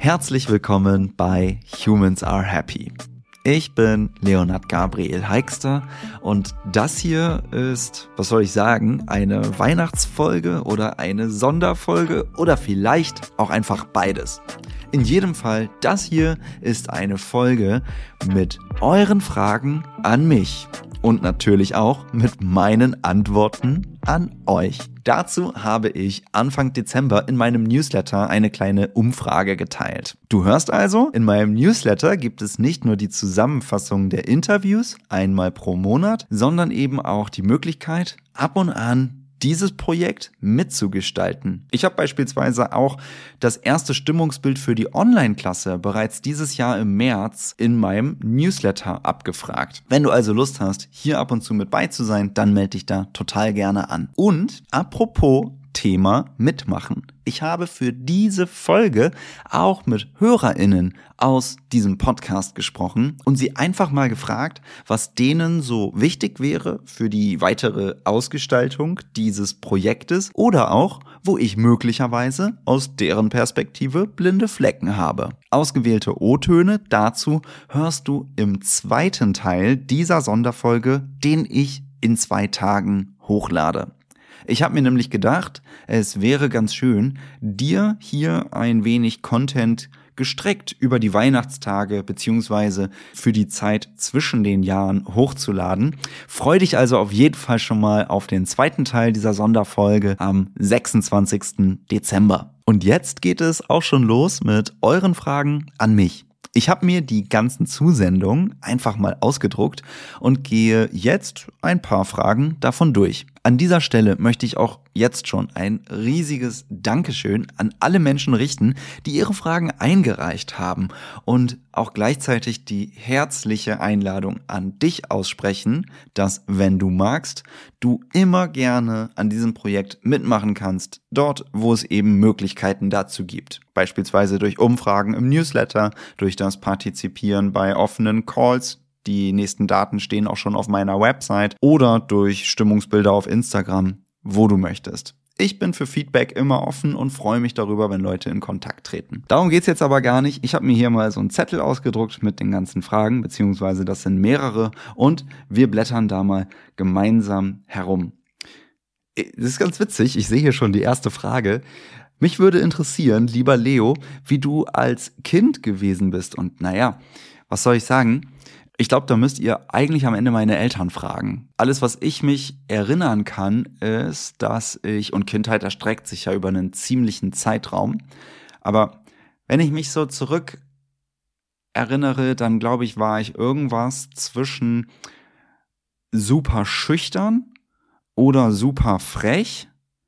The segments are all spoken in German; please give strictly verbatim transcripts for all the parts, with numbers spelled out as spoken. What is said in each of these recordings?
Herzlich willkommen bei Humans Are Happy. Ich bin Leonhard Gabriel Heikster und das hier ist, was soll ich sagen, eine Weihnachtsfolge oder eine Sonderfolge oder vielleicht auch einfach beides. In jedem Fall, das hier ist eine Folge mit euren Fragen an mich und natürlich auch mit meinen Antworten an euch. Dazu habe ich Anfang Dezember in meinem Newsletter eine kleine Umfrage geteilt. Du hörst also, in meinem Newsletter gibt es nicht nur die Zusammenfassung der Interviews einmal pro Monat, sondern eben auch die Möglichkeit, ab und an dieses Projekt mitzugestalten. Ich habe beispielsweise auch das erste Stimmungsbild für die Online-Klasse bereits dieses Jahr im März in meinem Newsletter abgefragt. Wenn du also Lust hast, hier ab und zu mit bei zu sein, dann melde dich da total gerne an. Und apropos Thema mitmachen. Ich habe für diese Folge auch mit HörerInnen aus diesem Podcast gesprochen und sie einfach mal gefragt, was denen so wichtig wäre für die weitere Ausgestaltung dieses Projektes oder auch, wo ich möglicherweise aus deren Perspektive blinde Flecken habe. Ausgewählte O-Töne dazu hörst du im zweiten Teil dieser Sonderfolge, den ich in zwei Tagen hochlade. Ich habe mir nämlich gedacht, es wäre ganz schön, dir hier ein wenig Content gestreckt über die Weihnachtstage beziehungsweise für die Zeit zwischen den Jahren hochzuladen. Freu dich also auf jeden Fall schon mal auf den zweiten Teil dieser Sonderfolge am sechsundzwanzigsten Dezember. Und jetzt geht es auch schon los mit euren Fragen an mich. Ich habe mir die ganzen Zusendungen einfach mal ausgedruckt und gehe jetzt ein paar Fragen davon durch. An dieser Stelle möchte ich auch jetzt schon ein riesiges Dankeschön an alle Menschen richten, die ihre Fragen eingereicht haben und auch gleichzeitig die herzliche Einladung an dich aussprechen, dass, wenn du magst, du immer gerne an diesem Projekt mitmachen kannst, dort, wo es eben Möglichkeiten dazu gibt. Beispielsweise durch Umfragen im Newsletter, durch das Partizipieren bei offenen Calls. Die nächsten Daten stehen auch schon auf meiner Website oder durch Stimmungsbilder auf Instagram, wo du möchtest. Ich bin für Feedback immer offen und freue mich darüber, wenn Leute in Kontakt treten. Darum geht's jetzt aber gar nicht. Ich habe mir hier mal so einen Zettel ausgedruckt mit den ganzen Fragen, beziehungsweise das sind mehrere und wir blättern da mal gemeinsam herum. Das ist ganz witzig, ich sehe hier schon die erste Frage. Mich würde interessieren, lieber Leo, wie du als Kind gewesen bist und naja, was soll ich sagen? Ich glaube, da müsst ihr eigentlich am Ende meine Eltern fragen. Alles, was ich mich erinnern kann, ist, dass ich, und Kindheit erstreckt sich ja über einen ziemlichen Zeitraum, aber wenn ich mich so zurück erinnere, dann glaube ich, war ich irgendwas zwischen super schüchtern oder super frech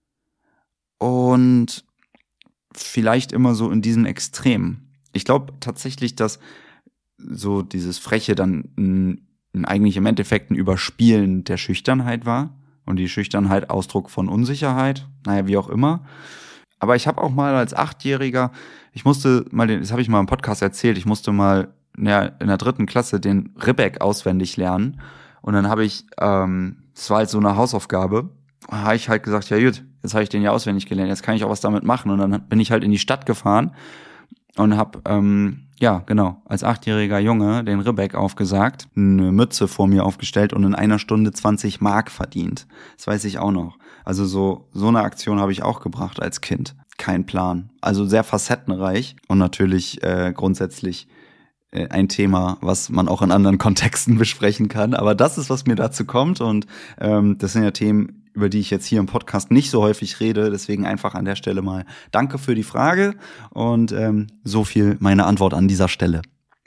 und vielleicht immer so in diesem Extrem. Ich glaube tatsächlich, dass so dieses Freche dann ein, ein eigentlich im Endeffekt ein Überspielen der Schüchternheit war und die Schüchternheit Ausdruck von Unsicherheit, naja, wie auch immer. Aber ich habe auch mal als Achtjähriger, ich musste mal, den, das habe ich mal im Podcast erzählt, ich musste mal ja, in der dritten Klasse den Ribbeck auswendig lernen und dann habe ich, ähm, das war halt so eine Hausaufgabe, habe ich halt gesagt, ja gut, jetzt habe ich den ja auswendig gelernt, jetzt kann ich auch was damit machen und dann bin ich halt in die Stadt gefahren und habe, ähm, ja, genau, als achtjähriger Junge den Ribbeck aufgesagt, eine Mütze vor mir aufgestellt und in einer Stunde zwanzig Mark verdient. Das weiß ich auch noch. Also so so eine Aktion habe ich auch gebracht als Kind. Kein Plan. Also sehr facettenreich und natürlich äh, grundsätzlich äh, ein Thema, was man auch in anderen Kontexten besprechen kann. Aber das ist, was mir dazu kommt und ähm, das sind ja Themen, über die ich jetzt hier im Podcast nicht so häufig rede. Deswegen einfach an der Stelle mal danke für die Frage und ähm, so viel meine Antwort an dieser Stelle.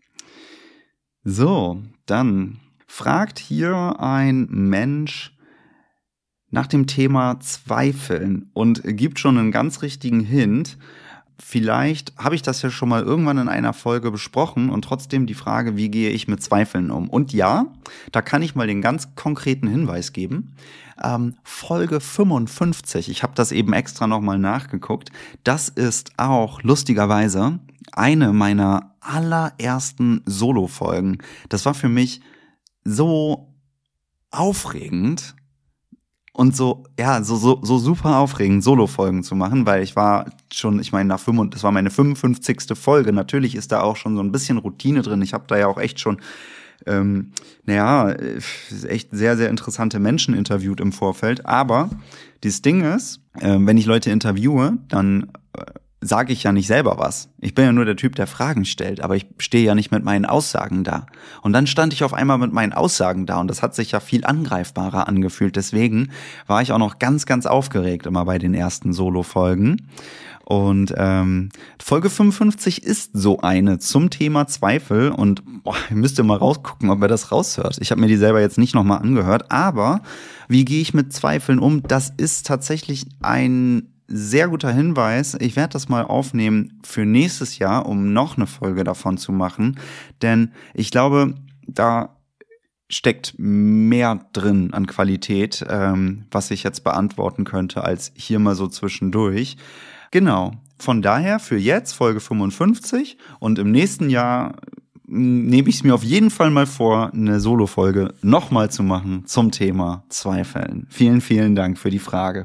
So, dann fragt hier ein Mensch nach dem Thema Zweifeln und gibt schon einen ganz richtigen Hint. Vielleicht habe ich das ja schon mal irgendwann in einer Folge besprochen und trotzdem die Frage, wie gehe ich mit Zweifeln um? Und ja, da kann ich mal den ganz konkreten Hinweis geben. Ähm, Folge fünfundfünfzig, ich habe das eben extra nochmal nachgeguckt, das ist auch lustigerweise eine meiner allerersten Solo-Folgen. Das war für mich so aufregend, und so, ja, so, so, so super aufregend, Solo-Folgen zu machen, weil ich war schon, ich meine, nach fünf, das war meine fünfundfünfzigste Folge. Natürlich ist da auch schon so ein bisschen Routine drin. Ich habe da ja auch echt schon, ähm, naja, echt sehr, sehr interessante Menschen interviewt im Vorfeld. Aber dieses Ding ist, äh, wenn ich Leute interviewe, dann äh, sage ich ja nicht selber was. Ich bin ja nur der Typ, der Fragen stellt, aber ich stehe ja nicht mit meinen Aussagen da. Und dann stand ich auf einmal mit meinen Aussagen da und das hat sich ja viel angreifbarer angefühlt. Deswegen war ich auch noch ganz, ganz aufgeregt immer bei den ersten Solo-Folgen. Und ähm, Folge fünfundfünfzig ist so eine zum Thema Zweifel und boah, ihr müsst ja mal rausgucken, ob ihr das raushört. Ich habe mir die selber jetzt nicht nochmal angehört, aber wie gehe ich mit Zweifeln um? Das ist tatsächlich ein sehr guter Hinweis. Ich werde das mal aufnehmen für nächstes Jahr, um noch eine Folge davon zu machen. Denn ich glaube, da steckt mehr drin an Qualität, ähm, was ich jetzt beantworten könnte, als hier mal so zwischendurch. Genau. Von daher für jetzt Folge fünfundfünfzig und im nächsten Jahr nehme ich es mir auf jeden Fall mal vor, eine Solo-Folge nochmal zu machen zum Thema Zweifeln. Vielen, vielen Dank für die Frage.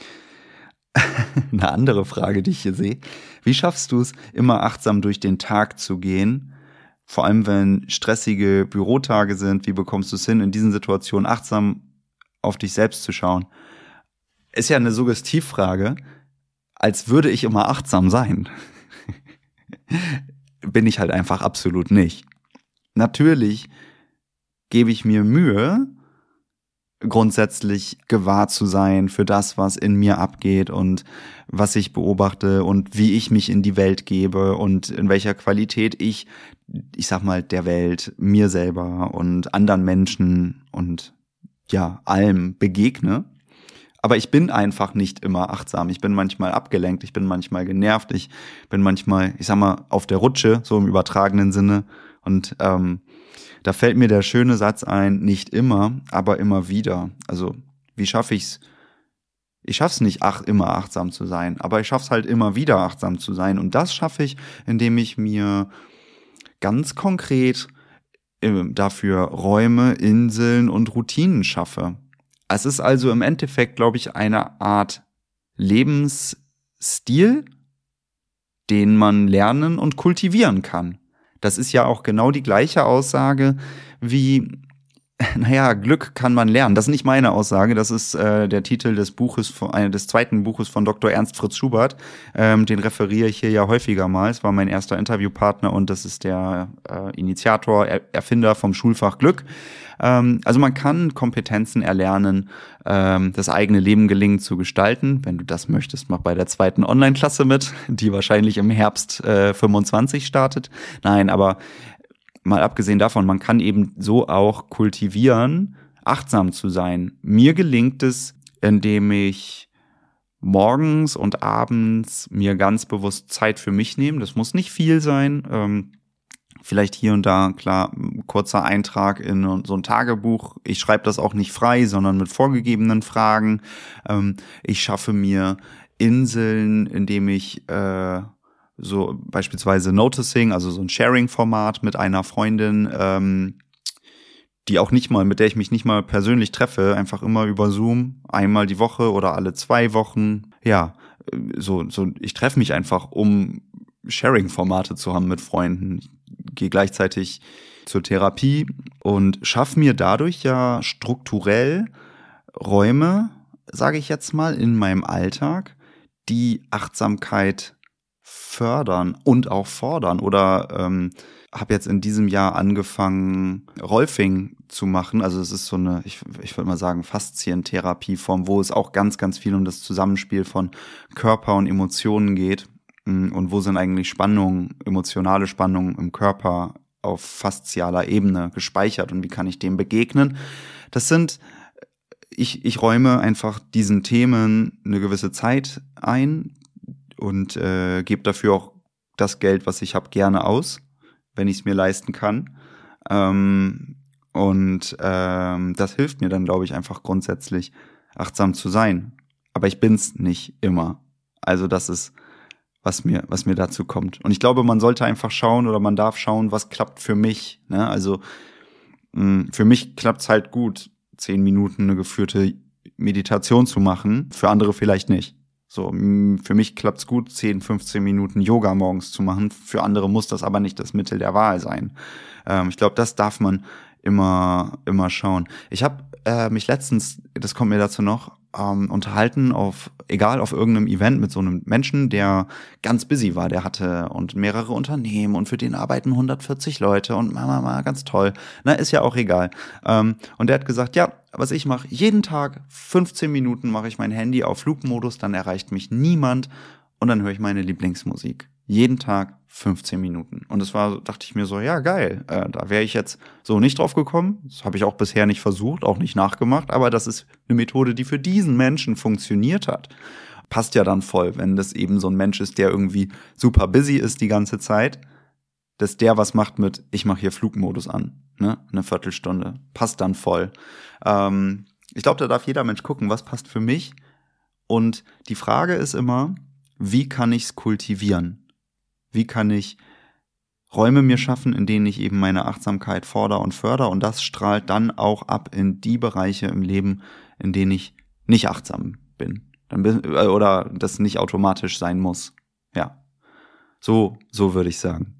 Eine andere Frage, die ich hier sehe. Wie schaffst du es, immer achtsam durch den Tag zu gehen? Vor allem, wenn stressige Bürotage sind. Wie bekommst du es hin, in diesen Situationen achtsam auf dich selbst zu schauen? Ist ja eine Suggestivfrage, als würde ich immer achtsam sein. Bin ich halt einfach absolut nicht. Natürlich gebe ich mir Mühe, grundsätzlich gewahr zu sein für das, was in mir abgeht und was ich beobachte und wie ich mich in die Welt gebe und in welcher Qualität ich, ich sag mal, der Welt, mir selber und anderen Menschen und ja, allem begegne. Aber ich bin einfach nicht immer achtsam. Ich bin manchmal abgelenkt, ich bin manchmal genervt, ich bin manchmal, ich sag mal, auf der Rutsche, so im übertragenen Sinne. Und ähm, da fällt mir der schöne Satz ein, nicht immer, aber immer wieder. Also wie schaffe ich's? Ich schaff's nicht, ach, immer achtsam zu sein, aber ich schaff's halt immer wieder achtsam zu sein. Und das schaffe ich, indem ich mir ganz konkret äh, dafür Räume, Inseln und Routinen schaffe. Es ist also im Endeffekt, glaube ich, eine Art Lebensstil, den man lernen und kultivieren kann. Das ist ja auch genau die gleiche Aussage wie, naja, Glück kann man lernen. Das ist nicht meine Aussage, das ist äh, der Titel des Buches, von, äh, des zweiten Buches von Doktor Ernst Fritz Schubert. Ähm, den referiere ich hier ja häufiger mal. Es war mein erster Interviewpartner und das ist der äh, Initiator, er Erfinder vom Schulfach Glück. Ähm, also man kann Kompetenzen erlernen, ähm, das eigene Leben gelingend zu gestalten. Wenn du das möchtest, mach bei der zweiten Online-Klasse mit, die wahrscheinlich im Herbst äh, fünfundzwanzig startet. Nein, aber mal abgesehen davon, man kann eben so auch kultivieren, achtsam zu sein. Mir gelingt es, indem ich morgens und abends mir ganz bewusst Zeit für mich nehme. Das muss nicht viel sein. Ähm, Vielleicht hier und da, klar, ein kurzer Eintrag in so ein Tagebuch. Ich schreibe das auch nicht frei, sondern mit vorgegebenen Fragen. Ähm, ich schaffe mir Inseln, indem ich äh, so beispielsweise Noticing, also so ein Sharing-Format mit einer Freundin, ähm, die auch nicht mal, mit der ich mich nicht mal persönlich treffe, einfach immer über Zoom, einmal die Woche oder alle zwei Wochen. Ja, so, so ich treffe mich einfach, um Sharing-Formate zu haben mit Freunden. Ich gehe gleichzeitig zur Therapie und schaffe mir dadurch ja strukturell Räume, sage ich jetzt mal, in meinem Alltag, die Achtsamkeit fördern und auch fordern. Oder ähm, habe jetzt in diesem Jahr angefangen, Rolfing zu machen. Also es ist so eine, ich, ich würde mal sagen, Faszientherapieform, wo es auch ganz, ganz viel um das Zusammenspiel von Körper und Emotionen geht. Und wo sind eigentlich Spannungen, emotionale Spannungen im Körper auf faszialer Ebene gespeichert und wie kann ich dem begegnen? Das sind, ich, ich räume einfach diesen Themen eine gewisse Zeit ein und äh, gebe dafür auch das Geld, was ich habe, gerne aus, wenn ich es mir leisten kann. Ähm, und ähm, das hilft mir dann, glaube ich, einfach grundsätzlich achtsam zu sein. Aber ich bin's nicht immer. Also das ist was mir, was mir dazu kommt. Und ich glaube, man sollte einfach schauen oder man darf schauen, was klappt für mich. Ne? Also mh, für mich klappt's halt gut, zehn Minuten eine geführte Meditation zu machen, für andere vielleicht nicht. So, für mich klappt's gut, zehn, fünfzehn Minuten Yoga morgens zu machen. Für andere muss das aber nicht das Mittel der Wahl sein. Ähm, ich glaube, das darf man immer immer schauen. Ich habe äh, mich letztens, das kommt mir dazu noch, ähm, unterhalten auf, egal auf irgendeinem Event mit so einem Menschen, der ganz busy war. Der hatte und mehrere Unternehmen und für den arbeiten hundertvierzig Leute und Mama, Mama, ganz toll. Na, ist ja auch egal. Ähm, und der hat gesagt, ja, was ich mache, jeden Tag fünfzehn Minuten mache ich mein Handy auf Flugmodus, dann erreicht mich niemand und dann höre ich meine Lieblingsmusik. Jeden Tag fünfzehn Minuten. Und das war, dachte ich mir so, ja geil, äh, da wäre ich jetzt so nicht drauf gekommen. Das habe ich auch bisher nicht versucht, auch nicht nachgemacht, aber das ist eine Methode, die für diesen Menschen funktioniert hat. Passt ja dann voll, wenn das eben so ein Mensch ist, der irgendwie super busy ist die ganze Zeit, dass der was macht mit, ich mache hier Flugmodus an, ne, eine Viertelstunde. Passt dann voll. Ähm, ich glaube, da darf jeder Mensch gucken, was passt für mich. Und die Frage ist immer, wie kann ich es kultivieren? Wie kann ich Räume mir schaffen, in denen ich eben meine Achtsamkeit fordere und fördere? Und das strahlt dann auch ab in die Bereiche im Leben, in denen ich nicht achtsam bin. Dann bin oder das nicht automatisch sein muss. Ja, so, so würde ich sagen.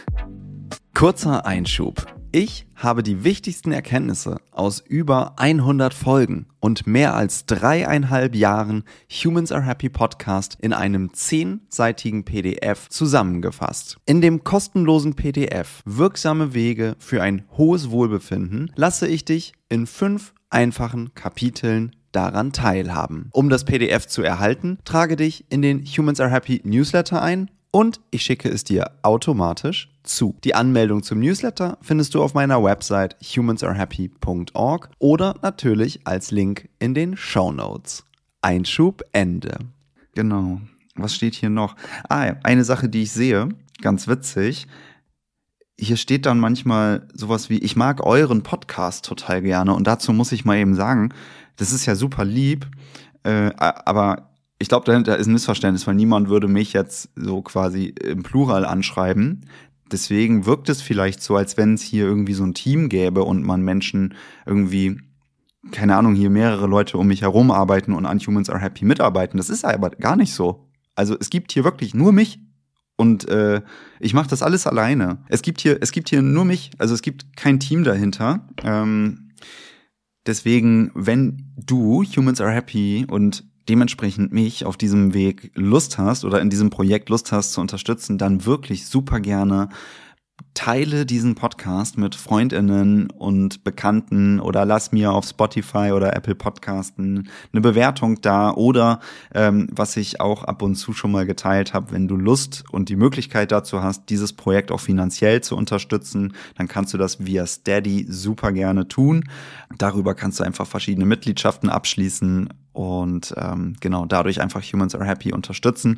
Kurzer Einschub. Ich habe die wichtigsten Erkenntnisse aus über hundert Folgen und mehr als dreieinhalb Jahren Humans Are Happy Podcast in einem zehnseitigen P D F zusammengefasst. In dem kostenlosen P D F Wirksame Wege für ein hohes Wohlbefinden lasse ich dich in fünf einfachen Kapiteln daran teilhaben. Um das P D F zu erhalten, trage dich in den Humans Are Happy Newsletter ein und ich schicke es dir automatisch zu. Die Anmeldung zum Newsletter findest du auf meiner Website humans are happy punkt org oder natürlich als Link in den Shownotes. Einschub Ende. Genau. Was steht hier noch? Ah, eine Sache, die ich sehe, ganz witzig. Hier steht dann manchmal sowas wie, ich mag euren Podcast total gerne. Und dazu muss ich mal eben sagen, das ist ja super lieb, äh, aber ich glaube, dahinter ist ein Missverständnis, weil niemand würde mich jetzt so quasi im Plural anschreiben. Deswegen wirkt es vielleicht so, als wenn es hier irgendwie so ein Team gäbe und man Menschen irgendwie, keine Ahnung, hier mehrere Leute um mich herum arbeiten und an Humans Are Happy mitarbeiten. Das ist aber gar nicht so. Also es gibt hier wirklich nur mich und äh, ich mache das alles alleine. Es gibt hier, es gibt hier nur mich, also es gibt kein Team dahinter. Ähm, deswegen, wenn du Humans Are Happy und dementsprechend mich auf diesem Weg Lust hast oder in diesem Projekt Lust hast zu unterstützen, dann wirklich super gerne teile diesen Podcast mit FreundInnen und Bekannten oder lass mir auf Spotify oder Apple Podcasten eine Bewertung da oder ähm, was ich auch ab und zu schon mal geteilt habe, wenn du Lust und die Möglichkeit dazu hast, dieses Projekt auch finanziell zu unterstützen, dann kannst du das via Steady super gerne tun. Darüber kannst du einfach verschiedene Mitgliedschaften abschließen und ähm, genau dadurch einfach Humans Are Happy unterstützen.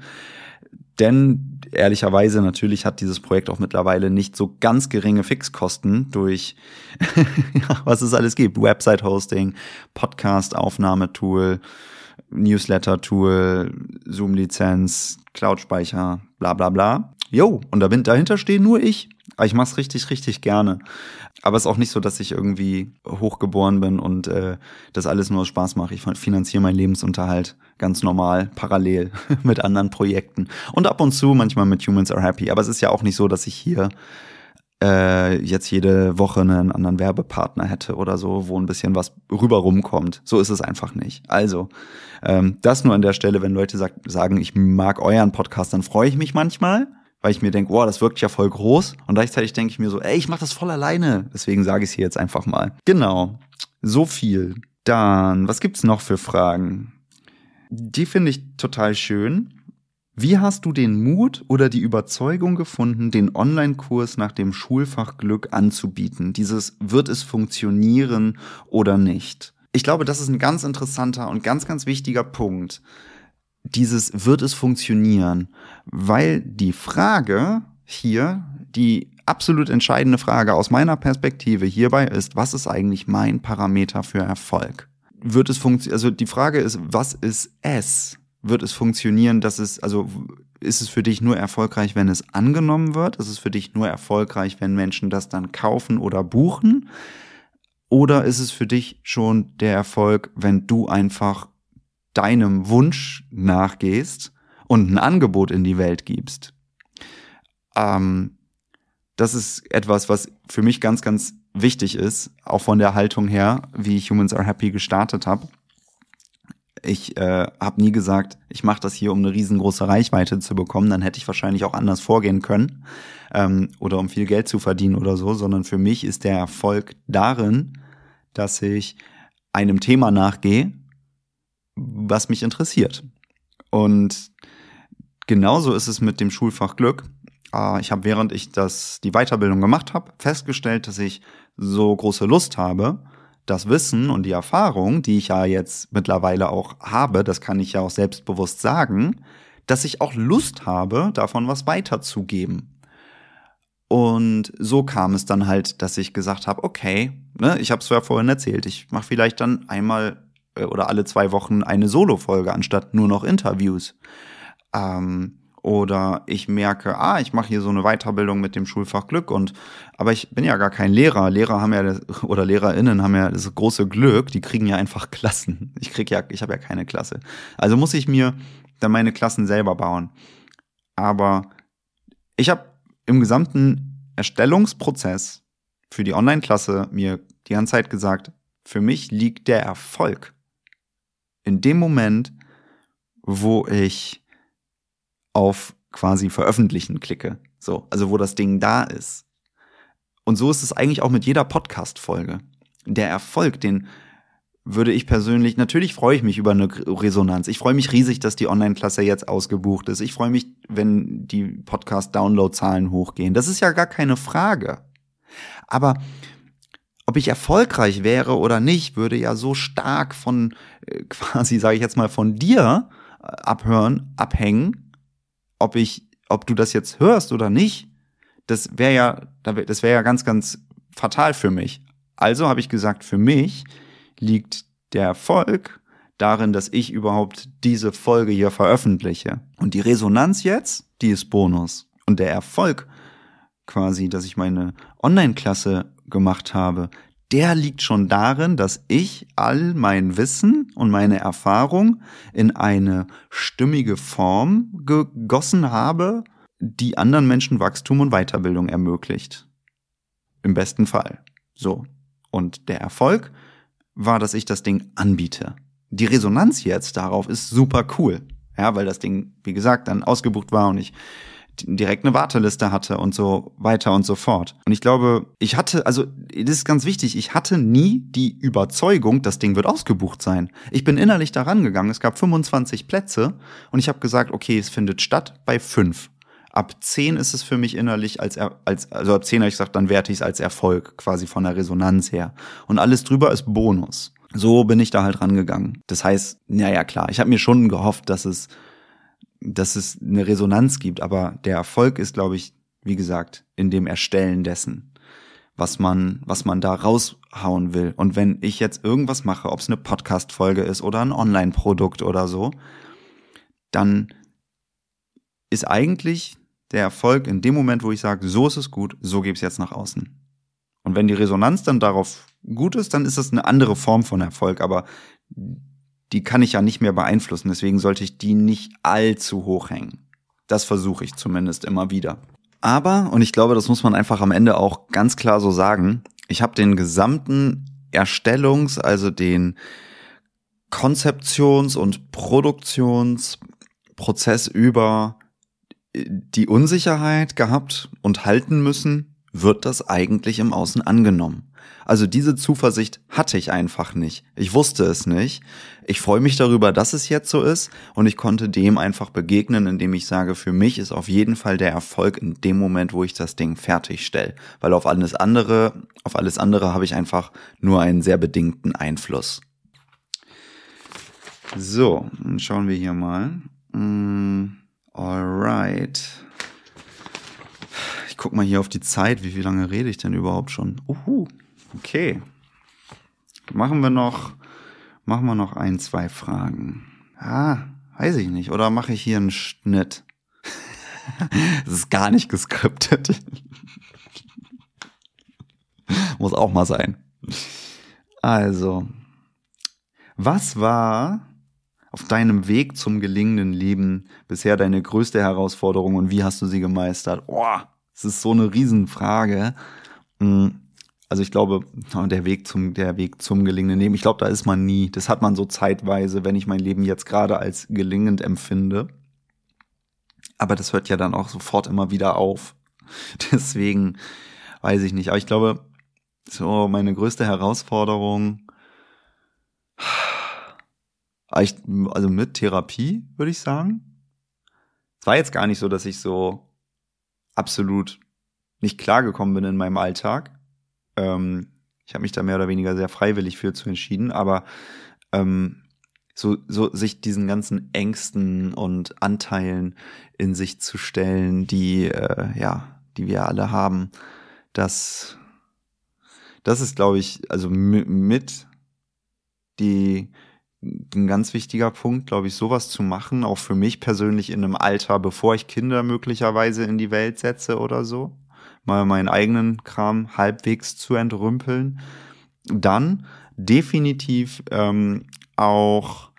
Denn ehrlicherweise natürlich hat dieses Projekt auch mittlerweile nicht so ganz geringe Fixkosten durch, ja, was es alles gibt. Website-Hosting, Podcast-Aufnahmetool, Newsletter-Tool, Zoom-Lizenz, Cloud-Speicher, bla bla bla. Jo, und dahinter stehe nur ich. Aber ich mach's richtig, richtig gerne. Aber es ist auch nicht so, dass ich irgendwie hochgeboren bin und äh, das alles nur aus Spaß mache. Ich finanziere meinen Lebensunterhalt ganz normal, parallel mit anderen Projekten. Und ab und zu manchmal mit Humans Are Happy. Aber es ist ja auch nicht so, dass ich hier äh, jetzt jede Woche einen anderen Werbepartner hätte oder so, wo ein bisschen was rüber rumkommt. So ist es einfach nicht. Also, ähm, das nur an der Stelle, wenn Leute sag, sagen, ich mag euren Podcast, dann freue ich mich manchmal, weil ich mir denke, wow, das wirkt ja voll groß. Und gleichzeitig denke ich mir so, ey, ich mach das voll alleine. Deswegen sage ich es hier jetzt einfach mal. Genau, so viel. Dann, was gibt's noch für Fragen? Die finde ich total schön. Wie hast du den Mut oder die Überzeugung gefunden, den Online-Kurs nach dem Schulfach Glück anzubieten? Dieses, wird es funktionieren oder nicht? Ich glaube, das ist ein ganz interessanter und ganz, ganz wichtiger Punkt. Dieses, wird es funktionieren? Weil die Frage hier, die absolut entscheidende Frage aus meiner Perspektive hierbei ist, was ist eigentlich mein Parameter für Erfolg? Wird es funktionieren? Also die Frage ist, was ist es? Wird es funktionieren, dass es, also ist es für dich nur erfolgreich, wenn es angenommen wird? Ist es für dich nur erfolgreich, wenn Menschen das dann kaufen oder buchen? Oder ist es für dich schon der Erfolg, wenn du einfach deinem Wunsch nachgehst und ein Angebot in die Welt gibst? Ähm, das ist etwas, was für mich ganz, ganz wichtig ist, auch von der Haltung her, wie ich Humans Are Happy gestartet habe. Ich äh, habe nie gesagt, ich mache das hier, um eine riesengroße Reichweite zu bekommen. Dann hätte ich wahrscheinlich auch anders vorgehen können ähm, oder um viel Geld zu verdienen oder so, sondern für mich ist der Erfolg darin, dass ich einem Thema nachgehe, was mich interessiert. Und genauso ist es mit dem Schulfach Glück. Äh, ich habe, während ich das die Weiterbildung gemacht habe, festgestellt, dass ich so große Lust habe, das Wissen und die Erfahrung, die ich ja jetzt mittlerweile auch habe, das kann ich ja auch selbstbewusst sagen, dass ich auch Lust habe, davon was weiterzugeben. Und so kam es dann halt, dass ich gesagt habe, okay, ne, ich habe es ja vorhin erzählt, ich mache vielleicht dann einmal äh, oder alle zwei Wochen eine Solo-Folge anstatt nur noch Interviews. Ähm, Oder ich merke, ah, ich mache hier so eine Weiterbildung mit dem Schulfach Glück und aber ich bin ja gar kein Lehrer. Lehrer haben ja das, oder LehrerInnen haben ja das große Glück, die kriegen ja einfach Klassen. Ich krieg ja, ich habe ja keine Klasse. Also muss ich mir dann meine Klassen selber bauen. Aber ich habe im gesamten Erstellungsprozess für die Online-Klasse mir die ganze Zeit gesagt, für mich liegt der Erfolg in dem Moment, wo ich auf quasi veröffentlichen klicke. So, also wo das Ding da ist. Und so ist es eigentlich auch mit jeder Podcast-Folge. Der Erfolg, den würde ich persönlich, natürlich freue ich mich über eine Resonanz. Ich freue mich riesig, dass die Online-Klasse jetzt ausgebucht ist. Ich freue mich, wenn die Podcast-Download-Zahlen hochgehen. Das ist ja gar keine Frage. Aber ob ich erfolgreich wäre oder nicht, würde ja so stark von, quasi, sage ich jetzt mal, von dir abhören, abhängen, ob ich, ob du das jetzt hörst oder nicht, das wäre ja, das wäre ja ganz, ganz fatal für mich. Also habe ich gesagt, für mich liegt der Erfolg darin, dass ich überhaupt diese Folge hier veröffentliche. Und die Resonanz jetzt, die ist Bonus. Und der Erfolg quasi, dass ich meine Online-Klasse gemacht habe, der liegt schon darin, dass ich all mein Wissen und meine Erfahrung in eine stimmige Form gegossen habe, die anderen Menschen Wachstum und Weiterbildung ermöglicht. Im besten Fall. So. Und der Erfolg war, dass ich das Ding anbiete. Die Resonanz jetzt darauf ist super cool. Ja, weil das Ding, wie gesagt, dann ausgebucht war und ich direkt eine Warteliste hatte und so weiter und so fort. Und ich glaube, ich hatte, also das ist ganz wichtig, ich hatte nie die Überzeugung, das Ding wird ausgebucht sein. Ich bin innerlich daran gegangen, es gab fünfundzwanzig Plätze und ich habe gesagt, okay, es findet statt bei fünf. Ab zehn ist es für mich innerlich als, als also ab zehn habe ich gesagt, dann werte ich es als Erfolg, quasi von der Resonanz her. Und alles drüber ist Bonus. So bin ich da halt rangegangen. Das heißt, naja klar, ich habe mir schon gehofft, dass es dass es eine Resonanz gibt, aber der Erfolg ist, glaube ich, wie gesagt, in dem Erstellen dessen, was man, was man da raushauen will. Und wenn ich jetzt irgendwas mache, ob es eine Podcast-Folge ist oder ein Online-Produkt oder so, dann ist eigentlich der Erfolg in dem Moment, wo ich sage, so ist es gut, so gebe ich es jetzt nach außen. Und wenn die Resonanz dann darauf gut ist, dann ist das eine andere Form von Erfolg, aber die kann ich ja nicht mehr beeinflussen, deswegen sollte ich die nicht allzu hoch hängen. Das versuche ich zumindest immer wieder. Aber, und ich glaube, das muss man einfach am Ende auch ganz klar so sagen, ich habe den gesamten Erstellungs-, also den Konzeptions- und Produktionsprozess über die Unsicherheit gehabt und halten müssen, wird das eigentlich im Außen angenommen. Also diese Zuversicht hatte ich einfach nicht. Ich wusste es nicht. Ich freue mich darüber, dass es jetzt so ist und ich konnte dem einfach begegnen, indem ich sage, für mich ist auf jeden Fall der Erfolg in dem Moment, wo ich das Ding fertigstelle. Weil auf alles andere, auf alles andere habe ich einfach nur einen sehr bedingten Einfluss. So, dann schauen wir hier mal. Mm, alright. Ich guck mal hier auf die Zeit. Wie, wie lange rede ich denn überhaupt schon? Uhu. Okay. Machen wir noch, machen wir noch ein, zwei Fragen. Ah, weiß ich nicht. Oder mache ich hier einen Schnitt? Das ist gar nicht geskriptet. Muss auch mal sein. Also, was war auf deinem Weg zum gelingenden Leben bisher deine größte Herausforderung und wie hast du sie gemeistert? Boah, das ist so eine Riesenfrage. Also ich glaube, der Weg zum, der Weg zum gelingenden Leben, ich glaube, da ist man nie. Das hat man so zeitweise, wenn ich mein Leben jetzt gerade als gelingend empfinde. Aber das hört ja dann auch sofort immer wieder auf. Deswegen weiß ich nicht. Aber ich glaube, so meine größte Herausforderung, also mit Therapie, würde ich sagen. Es war jetzt gar nicht so, dass ich so absolut nicht klargekommen bin in meinem Alltag. Ähm, ich habe mich da mehr oder weniger sehr freiwillig für zu entschieden, aber ähm, so, so sich diesen ganzen Ängsten und Anteilen in sich zu stellen, die äh, ja, die wir alle haben, das, das ist, glaube ich, also mit, mit die ein ganz wichtiger Punkt, glaube ich, sowas zu machen, auch für mich persönlich in einem Alter, bevor ich Kinder möglicherweise in die Welt setze oder so, mal meinen eigenen Kram halbwegs zu entrümpeln. Dann definitiv ähm, auch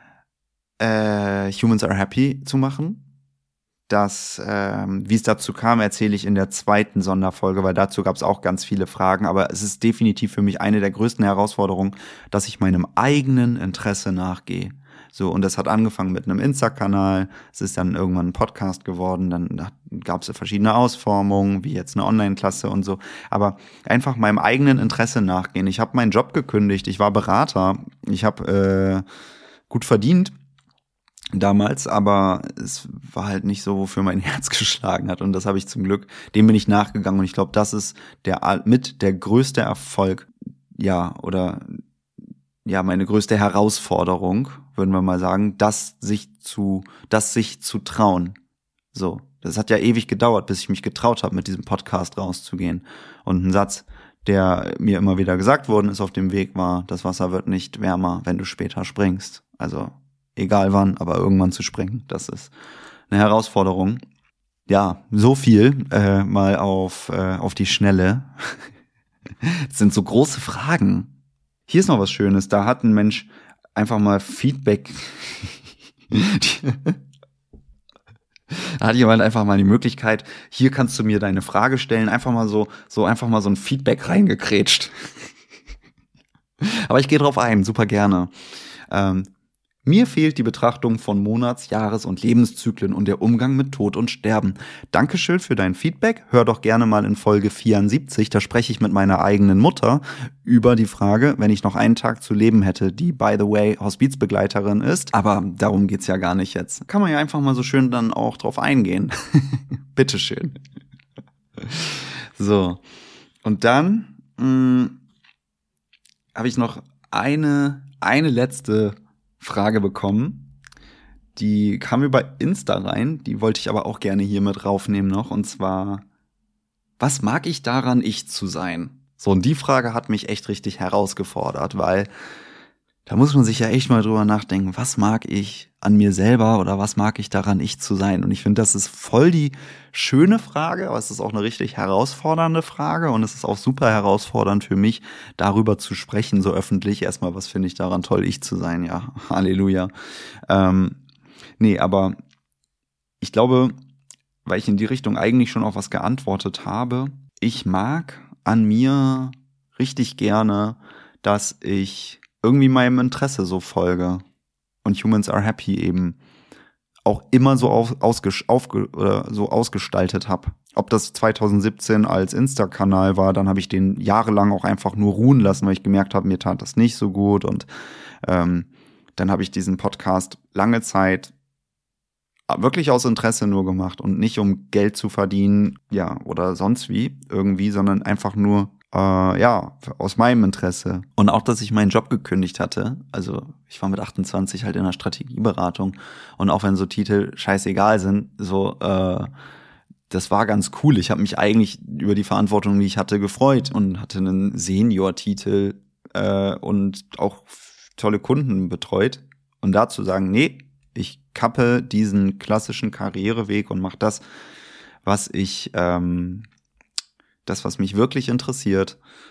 äh, Humans Are Happy zu machen. Das, ähm, wie es dazu kam, erzähle ich in der zweiten Sonderfolge, weil dazu gab es auch ganz viele Fragen. Aber es ist definitiv für mich eine der größten Herausforderungen, dass ich meinem eigenen Interesse nachgehe. So, und das hat angefangen mit einem Insta-Kanal. Es ist dann irgendwann ein Podcast geworden. Dann gab es verschiedene Ausformungen, wie jetzt eine Online-Klasse und so. Aber einfach meinem eigenen Interesse nachgehen. Ich habe meinen Job gekündigt. Ich war Berater. Ich habe äh, gut verdient damals, aber es war halt nicht so, wofür mein Herz geschlagen hat. Und das habe ich zum Glück, dem bin ich nachgegangen. Und ich glaube, das ist der mit der größte Erfolg, ja, oder ja, meine größte Herausforderung, würden wir mal sagen, das sich zu, das sich zu trauen. So, das hat ja ewig gedauert, bis ich mich getraut habe, mit diesem Podcast rauszugehen. Und ein Satz, der mir immer wieder gesagt worden ist auf dem Weg, war: Das Wasser wird nicht wärmer, wenn du später springst. Also egal wann, aber irgendwann zu springen, das ist eine Herausforderung. Ja, so viel äh, mal auf äh, auf die Schnelle. Das sind so große Fragen. Hier ist noch was Schönes. Da hat ein Mensch einfach mal Feedback. Da hat jemand einfach mal die Möglichkeit, hier kannst du mir deine Frage stellen, einfach mal so, so einfach mal so ein Feedback reingekrätscht. Aber ich gehe drauf ein, super gerne. Ähm, Mir fehlt die Betrachtung von Monats-, Jahres- und Lebenszyklen und der Umgang mit Tod und Sterben. Dankeschön für dein Feedback. Hör doch gerne mal in Folge vierundsiebzig, da spreche ich mit meiner eigenen Mutter über die Frage, wenn ich noch einen Tag zu leben hätte, die, by the way, Hospizbegleiterin ist. Aber darum geht's ja gar nicht jetzt. Kann man ja einfach mal so schön dann auch drauf eingehen. Bitteschön. So, und dann mh, habe ich noch eine, eine letzte Frage bekommen. Die kam über Insta rein, die wollte ich aber auch gerne hier mit raufnehmen noch, und zwar: Was mag ich daran, ich zu sein? So, und die Frage hat mich echt richtig herausgefordert, weil da muss man sich ja echt mal drüber nachdenken, was mag ich an mir selber oder was mag ich daran, ich zu sein? Und ich finde, das ist voll die schöne Frage, aber es ist auch eine richtig herausfordernde Frage, und es ist auch super herausfordernd für mich, darüber zu sprechen, so öffentlich. Erstmal, was finde ich daran toll, ich zu sein? Ja, Halleluja. Ähm, nee, aber ich glaube, weil ich in die Richtung eigentlich schon auf was geantwortet habe, ich mag an mir richtig gerne, dass ich irgendwie meinem Interesse so folge und Humans Are Happy eben auch immer so auf, ausges, aufge, oder so ausgestaltet habe. Ob das zwanzig siebzehn als Insta-Kanal war, dann habe ich den jahrelang auch einfach nur ruhen lassen, weil ich gemerkt habe, mir tat das nicht so gut, und ähm, dann habe ich diesen Podcast lange Zeit wirklich aus Interesse nur gemacht und nicht um Geld zu verdienen, ja, oder sonst wie irgendwie, sondern einfach nur Äh, ja, aus meinem Interesse. Und auch, dass ich meinen Job gekündigt hatte. Also ich war mit achtundzwanzig halt in der Strategieberatung. Und auch wenn so Titel scheißegal sind, so, äh, das war ganz cool. Ich habe mich eigentlich über die Verantwortung, die ich hatte, gefreut und hatte einen Senior-Titel äh, und auch tolle Kunden betreut. Und da zu sagen, nee, ich kappe diesen klassischen Karriereweg und mache das, was ich... Ähm, das, was mich wirklich interessiert,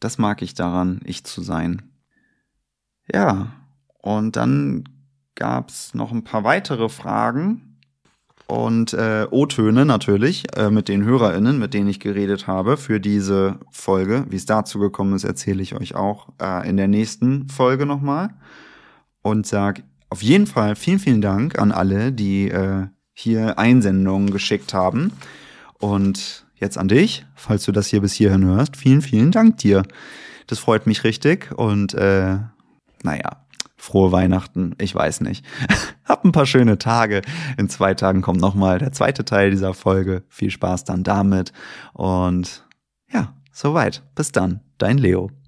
Das mag ich daran, ich zu sein. Ja, und dann gab's noch ein paar weitere Fragen und äh, O-Töne natürlich äh, mit den HörerInnen, mit denen ich geredet habe für diese Folge. Wie es dazu gekommen ist, erzähle ich euch auch äh, in der nächsten Folge nochmal. Und sag auf jeden Fall vielen, vielen Dank an alle, die äh, hier Einsendungen geschickt haben. Und jetzt an dich, falls du das hier bis hierhin hörst, vielen, vielen Dank dir. Das freut mich richtig und äh, naja, frohe Weihnachten, ich weiß nicht. Hab ein paar schöne Tage. In zwei Tagen kommt nochmal der zweite Teil dieser Folge. Viel Spaß dann damit und ja, soweit. Bis dann, dein Leo.